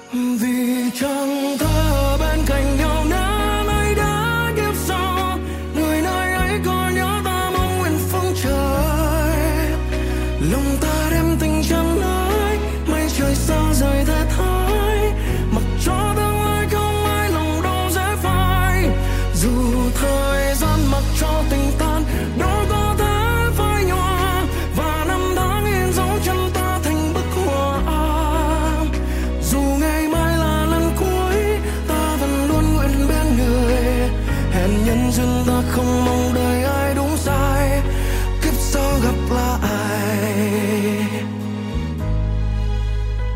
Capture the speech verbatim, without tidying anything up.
Vì chẳng thơ bên cạnh nhau nên ai đã kiếp sau, người nơi ấy có nhớ ta mong nguyện phương trời. Lòng ta đem tình chẳng nói, mây trời xa rời thê thái, mặc cho tương lai không ai lòng đâu dễ phai. Dù thời gian mặc cho tình tan, đâu có thể phai nhòa, và năm tháng in dấu chân ta thành bức họa. Dù ngày mai là lần cuối, ta vẫn luôn nguyện bên người, hẹn nhân duyên ta không